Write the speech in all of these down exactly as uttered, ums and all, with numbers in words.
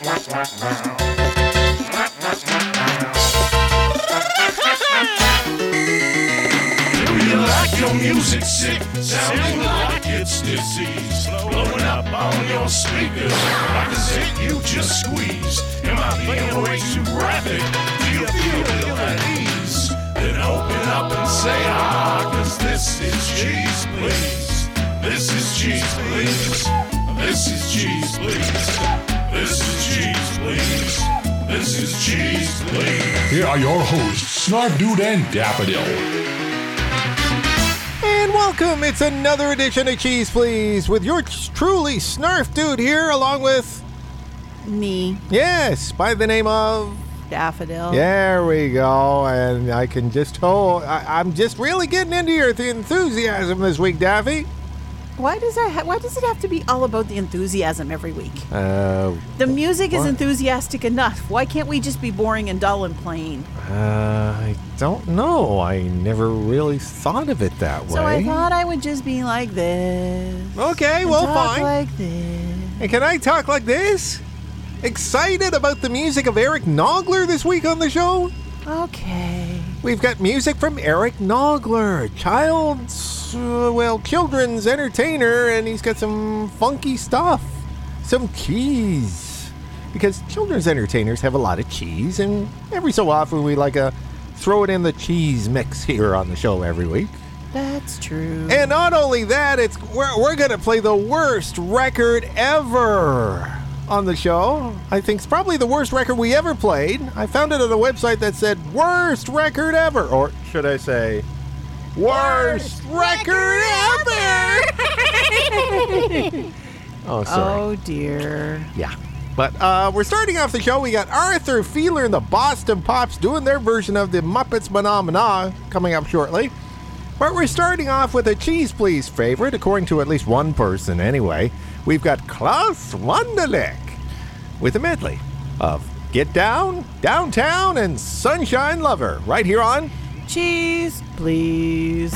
Your music sick, sounding like it's disease, blowing up on your speakers like a zit you just squeezed. Am I being way too graphic? Do you feel ill at ease? Then open up and say ah, cause this is cheese, please. This is cheese, please. This is cheese, please. This is cheese, please. This is cheese, please. Here are your hosts, Snarf Dude and Daffodil. And welcome, it's another edition of Cheese Please with your truly Snarf Dude here along with... Me. Yes, by the name of... Daffodil. There we go, and I can just hold... I, I'm just really getting into your th- enthusiasm this week, Daffy. Why does that? Ha- why does it have to be all about the enthusiasm every week? Uh, the music what? is enthusiastic enough. Why can't we just be boring and dull and plain? Uh, I don't know. I never really thought of it that way. So I thought I would just be like this. Okay, well, talk fine. like this. And can I talk like this? Excited about the music of Eric Nogler this week on the show? Okay. We've got music from Eric Nogler, child's, uh, well, children's entertainer, and he's got some funky stuff, some cheese. Because children's entertainers have a lot of cheese, and every so often we like to throw it in the cheese mix here on the show every week. That's true. And not only that, it's we're, we're going to play the worst record ever on the show. I think it's probably the worst record we ever played. I found it on a website that said worst record ever. Or should I say worst, worst record, record ever? Oh, sorry. Oh, dear. Yeah. But uh, we're starting off the show. We got Arthur Fiedler and the Boston Pops doing their version of the Muppets Phenomena coming up shortly. But we're starting off with a Cheese Please favorite, according to at least one person anyway. We've got Klaus Wunderlich with a medley of Get Down, Downtown, and Sunshine Lover right here on Cheese Please.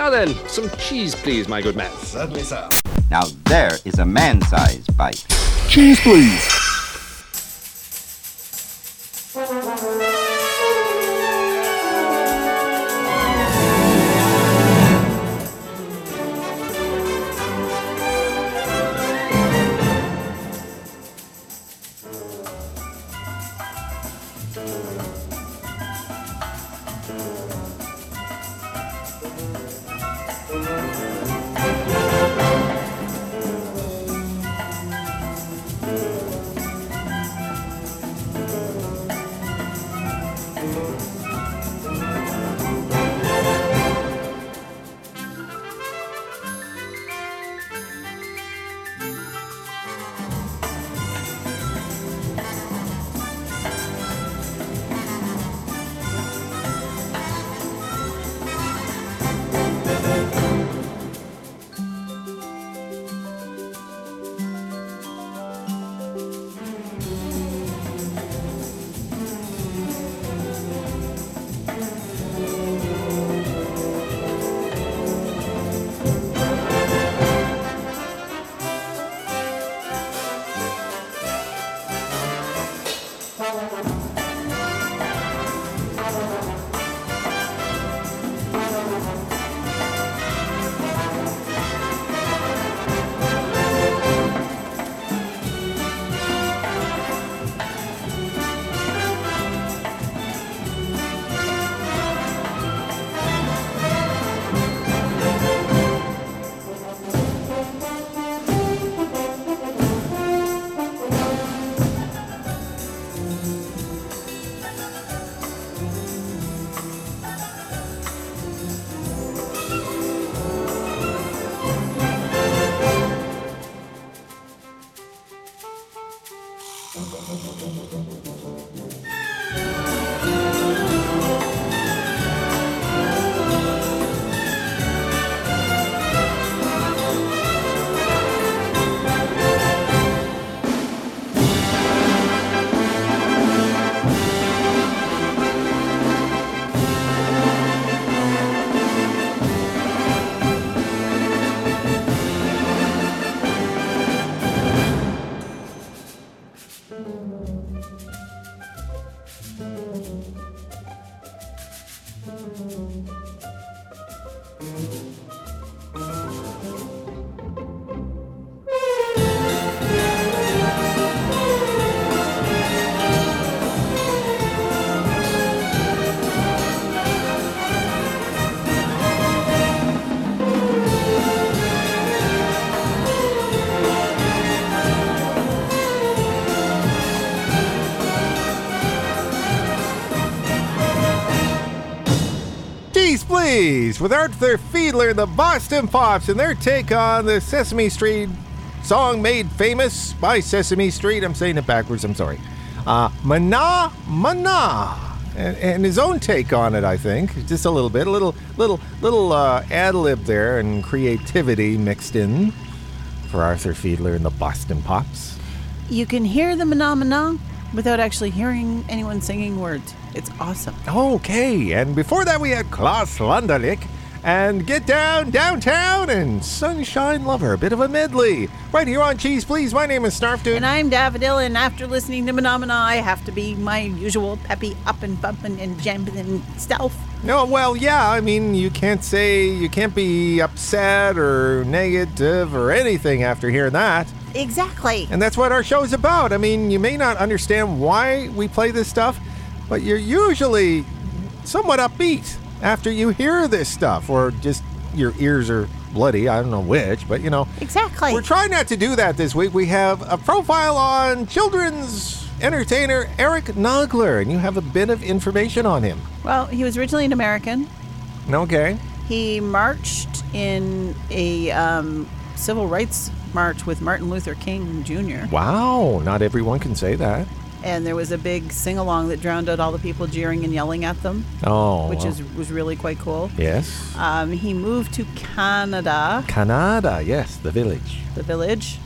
Now then, some cheese, please, my good man. Certainly, sir. Now there is a man-sized bite. Cheese, please. Please, with Arthur Fiedler and the Boston Pops and their take on the Sesame Street song made famous by Sesame Street. I'm saying it backwards, I'm sorry. Uh, Mana Mana. And, and his own take on it, I think. Just a little bit, a little little, little uh, ad-lib there and creativity mixed in for Arthur Fiedler and the Boston Pops. You can hear the Mana without actually hearing anyone singing words. It's awesome. Okay, and before that we had Klaus Landerlich and Get Down Downtown and Sunshine Lover, a bit of a medley. Right here on Cheese Please, my name is Snarf Dude. And I'm Daffodil, and after listening to Phenomena, I have to be my usual peppy up and bumping and jumping and stuff. No, well, yeah, I mean, you can't say, you can't be upset or negative or anything after hearing that. Exactly. And that's what our show's about. I mean, you may not understand why we play this stuff, but you're usually somewhat upbeat after you hear this stuff, or just your ears are bloody. I don't know which, but you know. Exactly. We're trying not to do that this week. We have a profile on children's entertainer Eric Nagler, and you have a bit of information on him. Well, he was originally an American. Okay. He marched in a um, civil rights march with Martin Luther King Junior Wow, not everyone can say that. And there was a big sing-along that drowned out all the people jeering and yelling at them. Oh. Which well. is was really quite cool. Yes. Um, he moved to Canada. Canada, yes, the village. The village.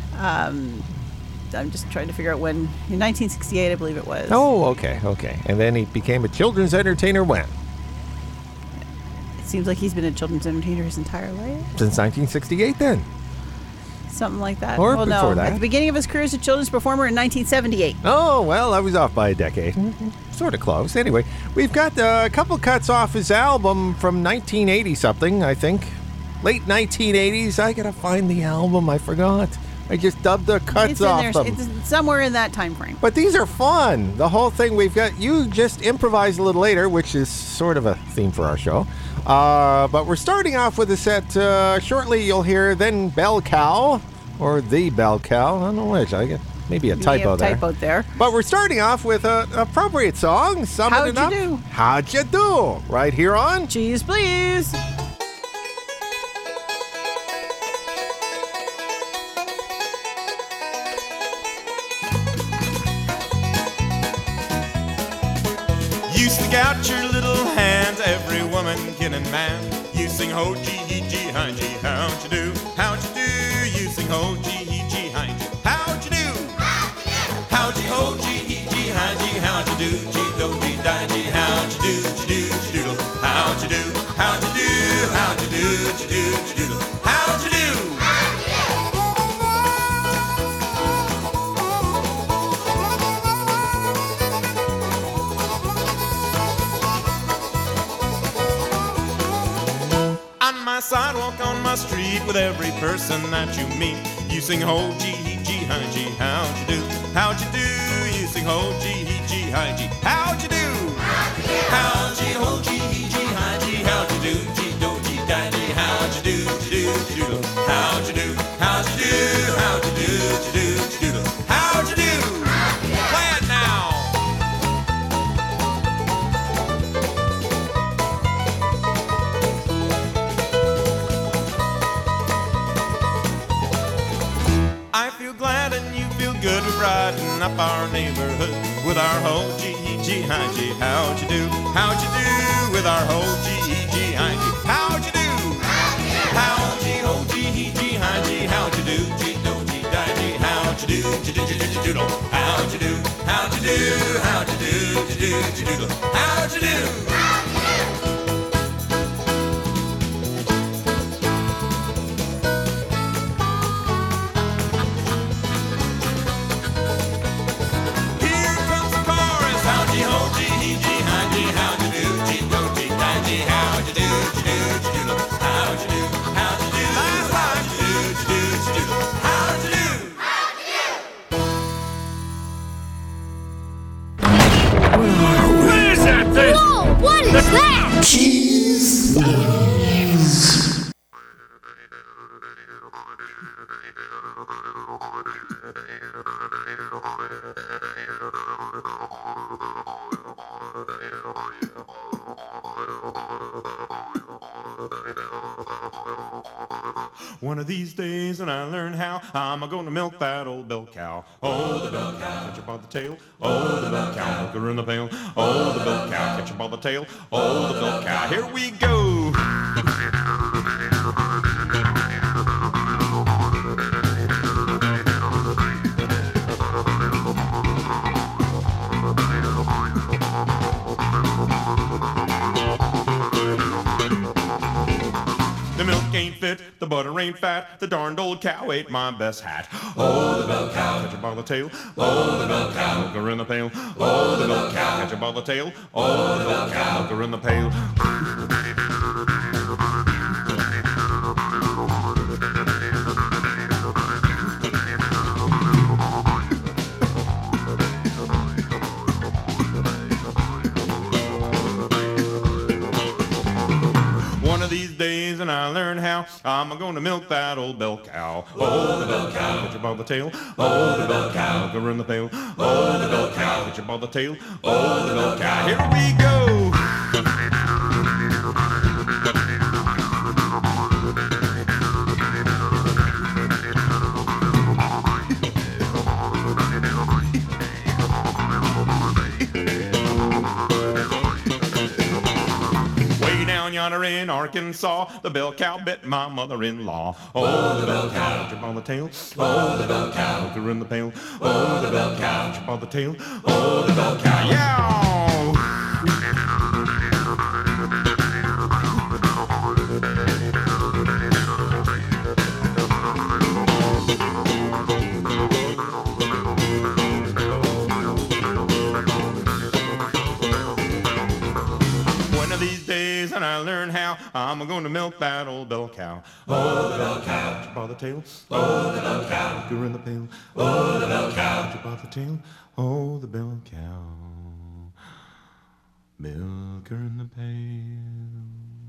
Um, I'm just trying to figure out when. In nineteen sixty-eight, I believe it was. Oh, okay, okay. And then he became a children's entertainer when? seems like he's been a children's entertainer his entire life. Since nineteen sixty-eight, then. Something like that. Or well, before no. that. At the beginning of his career as a children's performer in nineteen seventy-eight. Oh, well, I was off by a decade. Sort of close. Anyway, we've got uh, a couple cuts off his album from nineteen eighty something, I think. Late nineteen eighties. I gotta find the album. I forgot. I just dubbed the cuts It's in off there. them. It's somewhere in that time frame. But these are fun. The whole thing, we've got, you just improvised a little later, which is sort of a theme for our show. Uh, but we're starting off with a set. Uh, shortly, you'll hear then Bell Cow, or the Bell Cow. I don't know which. I get maybe a You typo have there. typo there. But we're starting off with an appropriate song. Sum How'd it you up. do? How'd you do? Right here on Cheese, please. You stick out your little hands, every woman, kid and man. You sing ho gee hee gee hi gee, how'd you do? How'd you do? You sing ho gee hee gee hi gee, how'd you do? How'd you ho gee hee gee hi gee, how'd you do? Gee do gee di gee, how'd you do? Gee do gee doodle, how'd you do? How'd you do? How'd you do? Gee do gee doodle, how'd you do? On my sidewalk, on my street, with every person that you meet, you sing ho gee hee gee hi gee, how'd you do? How'd you do? You sing ho gee hee gee hi gee, how'd you do? How'd you ho gee hee gee hi gee, how'd you do? Gee do gee di gee, how'd you do? Gee do gee doodle, how'd you do? How'd you do? How'd you do? Gee do gee doodle, how'd you do? Play it now. I feel glad and you feel good. We're brighten up our neighborhood with our ho gee hee gee hi gee. How'd you do? How'd you do with our ho gee hee gee hi gee? How'd you do? How'd you ho gee hee gee hi gee? How'd you do? Gee do gee di gee. How'd you do? Gee do gee gee doodle. How'd you do? How'd you do? How'd you do? Gee do gee doodle. How'd you do? Whoa! What is that? One of these days when I learn how, I'm a-gonna milk that old bell cow. Oh, the bell cow, catch her by the tail. Oh, the bell cow, milk her in the pail. Oh, the bell cow, catch her by the tail. Oh, the bell cow, here we go. The milk ain't fit, the butter ain't fat, the darned old cow ate my best hat. Oh, the bell cow, catch her by the tail. Oh, the bell cow, milk her in the pail. Oh, the bell cow, catch her by the tail. Oh, the bell cow, milk her in the pail. One of these days and I learn how, I'm gonna milk that old bell cow. Oh, the bell cow, catch her by the tail. Oh, the bell cow, milk her in the pail. Oh, the bell cow, catch her by the tail. Oh, the bell cow, here we go. Yonder in Arkansas, the bell cow bit my mother-in-law. Oh, the bell cow, catch her by the tail. Oh, the bell cow, milk her in the pail. Oh, the bell cow, catch her by the tail. Oh, the bell cow, yeah! I learn how, I'm gonna milk that old bell cow. Oh, the bell cow, chip off the tail. Oh, the bell cow, milk her in the pail. Oh, the bell cow, chip off the tail. Oh, the bell cow, milk her in the pail.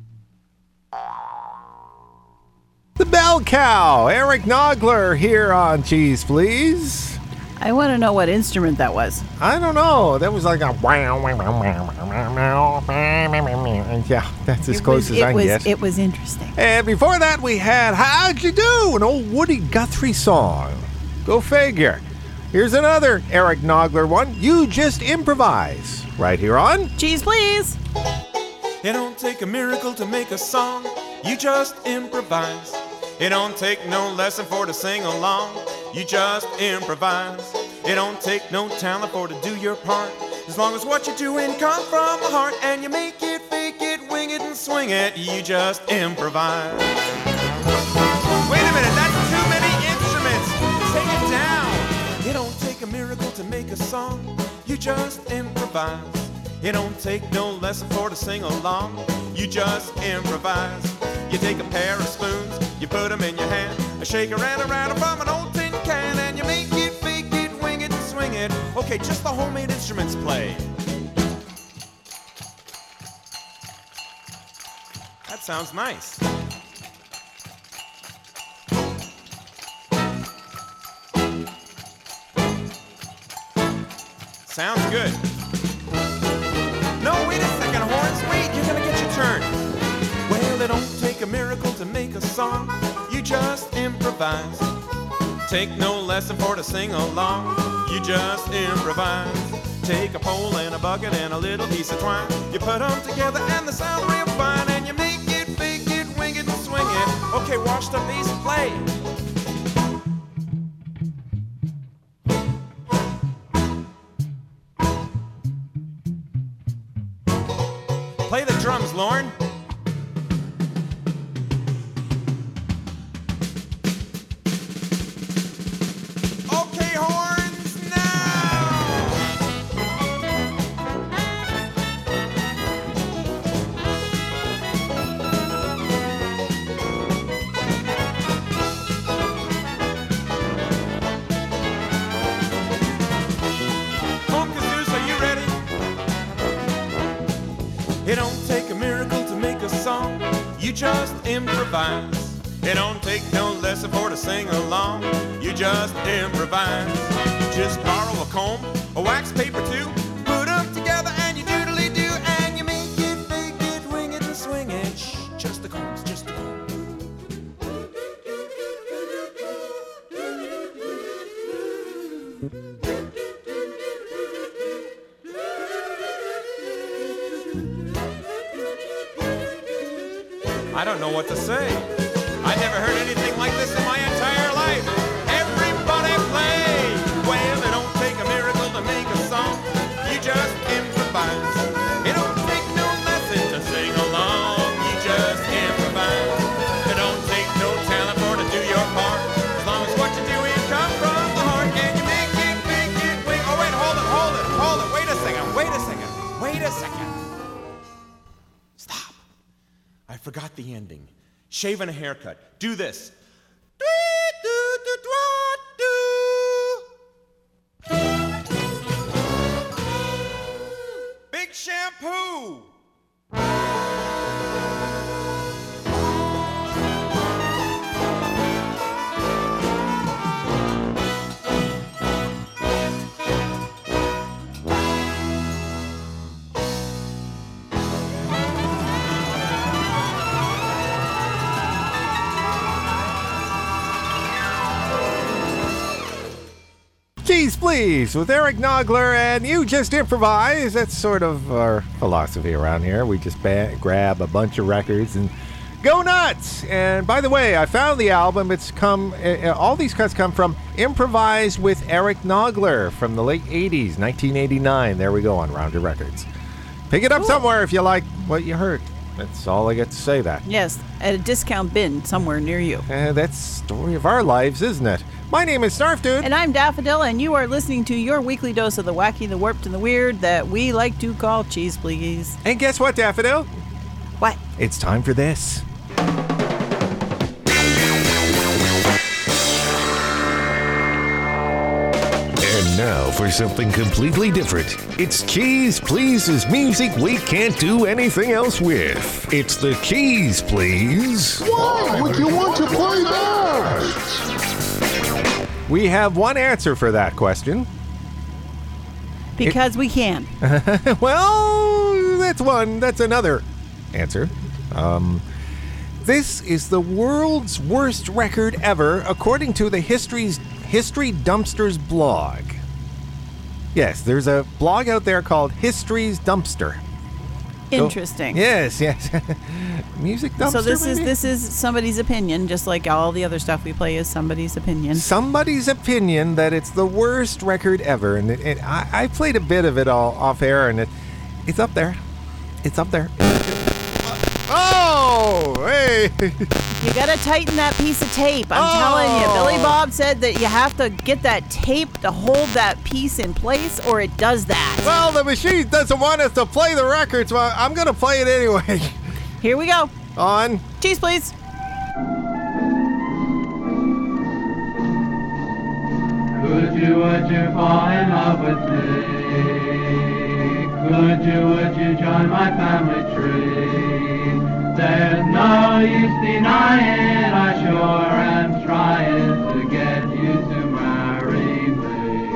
The Bell Cow, Eric Nogler here on Cheese Please. I want to know what instrument that was. I don't know. That was like a wow, wow, wow, wow, wow, wow. Yeah, that's as It close was, as it I can was, get. It was interesting. And before that, we had How'd You Do? An old Woody Guthrie song. Go figure. Here's another Eric Nogler one. You Just Improvise. Right here on Cheese, please. It don't take a miracle to make a song, you just improvise. It don't take no lesson for to sing along, you just improvise. It don't take no talent for to do your part, as long as what you're doing come from the heart, and you make it, fake it, wing it, and swing it, you just improvise. Wait a minute, that's too many instruments. Take it down. It don't take a miracle to make a song, you just improvise. It don't take no lesson for to sing along, you just improvise. You take a pair of spoons, you put them in your hand, a shaker and a rattle from an old tin can, and you make it, fake it, wing it, and swing it. Okay, just the homemade instruments play. That sounds nice. Sounds good. No, wait a second, horns, wait, you're gonna get your turn. Well, it don't take a miracle to make a song, you just improvise. Take no lesson for to sing along, you just improvise. Take a pole and a bucket and a little piece of twine, you put them together and they sound real fine, and you make it, fake it, wing it, and swing it. Okay, wash the bass and play. Play the drums, Lorne. Okay, horns, now! Home Kazoos, are you ready? It don't take a miracle to make a song, you just improvise. It don't take no lesson for to sing along, you just improvise. Just borrow a comb, a wax paper too, put them together and you doodly do, and you make it, fake it, wing it, and swing it. Shh, just the combs, just the combs. I don't know what to say. I never heard anything like this in my entire life. Everybody play. Well, it don't take a miracle to make a song, you just improvise. It don't take no lesson to sing along, you just improvise. It don't take no talent for to do your part, as long as what you do is come from the heart, and you make it, make it, wait. Oh wait, hold it, hold it, hold it. Wait a second, wait a second, wait a second. Stop. I forgot the ending. Shave and a haircut. Do this. Big shampoo. Cheese Please with Eric Nogler, and you just improvise. That's sort of our philosophy around here. We just ba- grab a bunch of records and go nuts. And by the way, I found the album. It's come, uh, all these cuts come from Improvise with Eric Nogler from the late eighties, nineteen eighty-nine. There we go on Rounder Records. Pick it up somewhere if you like what you heard. That's all I got to say that. Yes, at a discount bin somewhere near you. Uh, that's the story of our lives, isn't it? My name is Snarf Dude. And I'm Daffodil, and you are listening to your weekly dose of the wacky, the warped, and the weird that we like to call Cheese Please. And guess what, Daffodil? What? It's time for this. And now for something completely different. It's Keys Please's music we can't do anything else with. It's the Keys Please. Why would you want to play that? We have one answer for that question. Because it, we can. Well, that's one. That's another answer. Um, this is the world's worst record ever, according to the History's History Dumpster's blog. Yes, there's a blog out there called History's Dumpster. Interesting. So, yes, yes. Music dumpster. So this maybe? is this is somebody's opinion, just like all the other stuff we play is somebody's opinion. Somebody's opinion that it's the worst record ever, and, it, and I, I played a bit of it all off air, and it, it's up there. It's up there. Oh, hey! You gotta tighten that piece of tape. I'm oh. telling you, Billy Bob said that you have to get that tape to hold that piece in place, or it does that. Well, the machine doesn't want us to play the record, so I'm gonna play it anyway. Here we go. On. Cheese, please. Could you, would you fall in love with me? Could you, would you join my family tree? There's no use denying, I sure am trying to get you to marry me.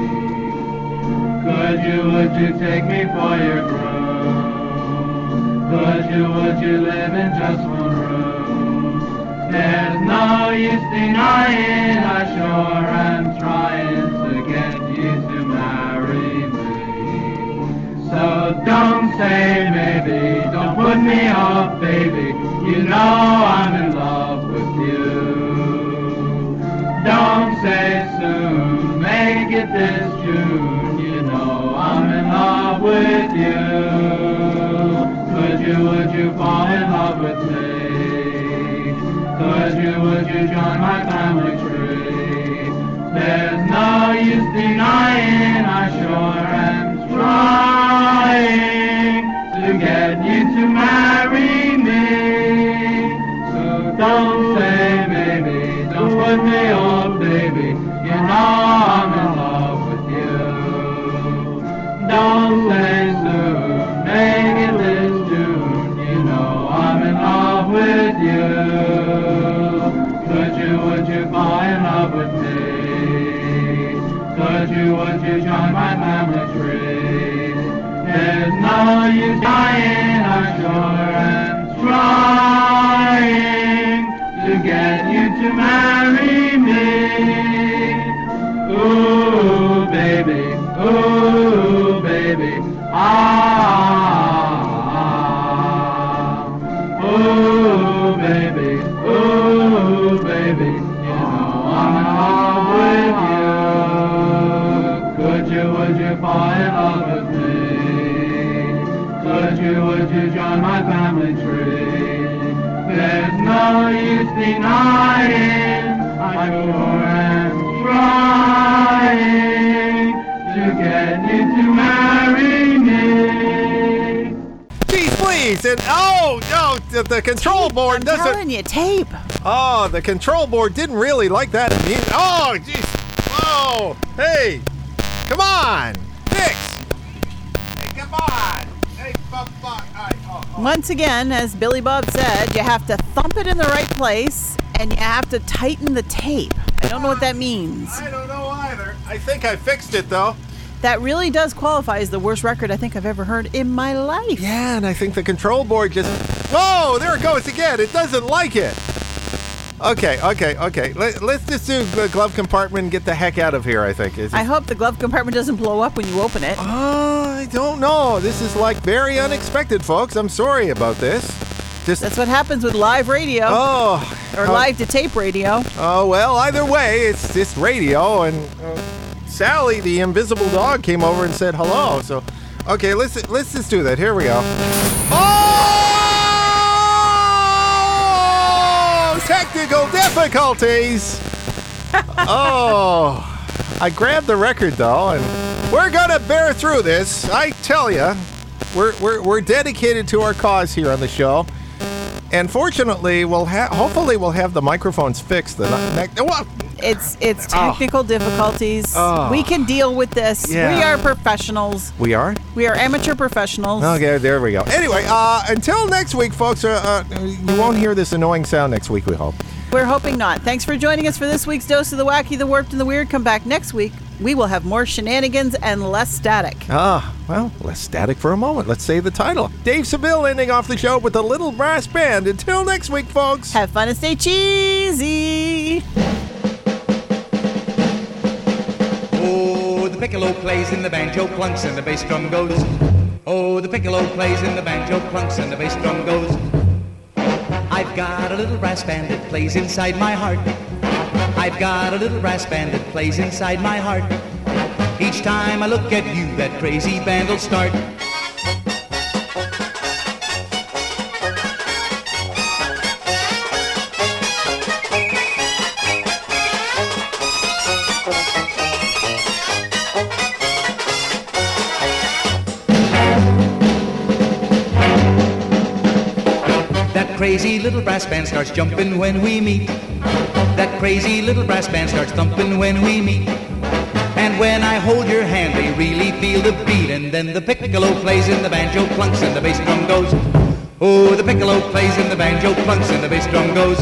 Could you, would you take me for your groom? Could you, would you live in just one room? There's no use denying, I sure am trying to get you to marry me. So don't say maybe, don't put me off, baby. You know I'm in love with you. Don't say soon, make it this June. You know I'm in love with you. Could you, would you fall in love with me? Could you, would you join my family tree? There's no use denying, I sure am trying to get you to marry me. So don't say maybe, don't put me off, baby. You know I'm in love with you. Don't say soon, make it this June. You know I'm in love with you. Could you, would you fall in love with me? Could you, would you join my family tree? There's no use dying, I sure am trying to get you to marry me. Ooh, baby, ooh, baby, ah, ooh, baby, ooh, baby, you know I'm in love with you. Could you, would you fall in love with me? Could you, would you join my family tree? There's no use denying, I sure am trying to get you to marry me. Geez, please, and oh no, the, the control Tape, board I'm doesn't. telling you, tape. Oh, the control board didn't really like that. Oh, jeez. Whoa. Hey, come on, fix. Hey, come on. Hey, fuck, fuck. All right. Oh, oh. Once again, as Billy Bob said, you have to thump it in the right place, and you have to tighten the tape. I don't know what that means. I don't know either. I think I fixed it though. That really does qualify as the worst record I think I've ever heard in my life. Yeah, and I think the control board just... Whoa, there it goes again. It doesn't like it. Okay, okay, okay. Let, let's just do the glove compartment and get the heck out of here, I think. Is I hope the glove compartment doesn't blow up when you open it. Oh, I don't know. This is like very unexpected, folks. I'm sorry about this. Just... That's what happens with live radio. Oh. Or oh. live to tape radio. Oh, well, either way, it's just radio, and... Uh, Sally, the invisible dog, came over and said hello. So, okay, let's let's just do that. Here we go. Oh! Technical difficulties. Oh, I grabbed the record though, and we're gonna bear through this. I tell you, we're we're we're dedicated to our cause here on the show. And fortunately, we'll have. Hopefully, we'll have the microphones fixed. The next. What? It's it's technical oh. difficulties. Oh. We can deal with this. Yeah. We are professionals. We are? We are amateur professionals. Okay, there we go. Anyway, uh, until next week, folks, uh, uh, you won't hear this annoying sound next week, we hope. We're hoping not. Thanks for joining us for this week's Dose of the Wacky, the Warped, and the Weird. Come back next week. We will have more shenanigans and less static. Ah, well, less static for a moment. Let's say the title. Dave Seville ending off the show with the Little Brass Band. Until next week, folks. Have fun and stay cheesy. Oh, the piccolo plays and the banjo clunks and the bass drum goes. Oh, the piccolo plays and the banjo clunks and the bass drum goes. I've got a little brass band that plays inside my heart. I've got a little brass band that plays inside my heart. Each time I look at you, that crazy band will start. That crazy little brass band starts jumping when we meet. That crazy little brass band starts thumping when we meet. And when I hold your hand, they really feel the beat. And then the piccolo plays and the banjo clunks and the bass drum goes. Oh, the piccolo plays and the banjo clunks and the bass drum goes.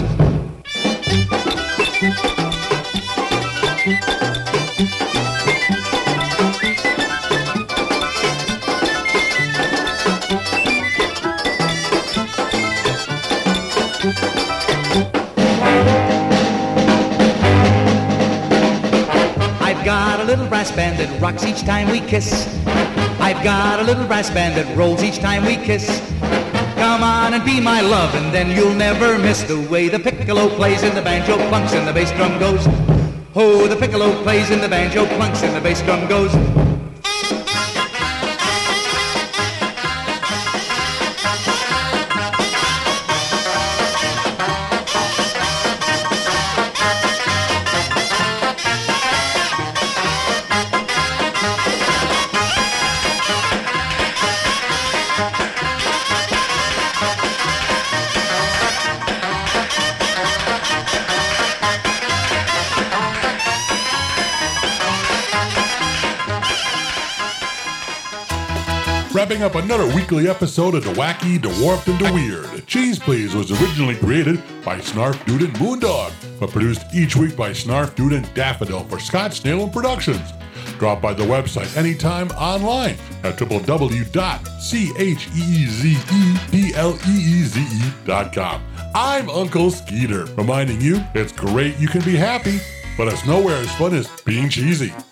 I've got a little brass band that rocks each time we kiss. I've got a little brass band that rolls each time we kiss. Come on and be my love, and then you'll never miss the way the piccolo plays and the banjo clunks and the bass drum goes. Oh, the piccolo plays and the banjo clunks and the bass drum goes. Wrapping up another weekly episode of The Wacky, The Warped, and The Weird. Cheese Please was originally created by Snarf Dude and Moondog, but produced each week by Snarf Dude and Daffodil for Scott Snail Productions. Drop by the website anytime online at w w w dot cheezepleeze dot com. I'm Uncle Skeeter, reminding you it's great you can be happy, but it's nowhere as fun as being cheesy.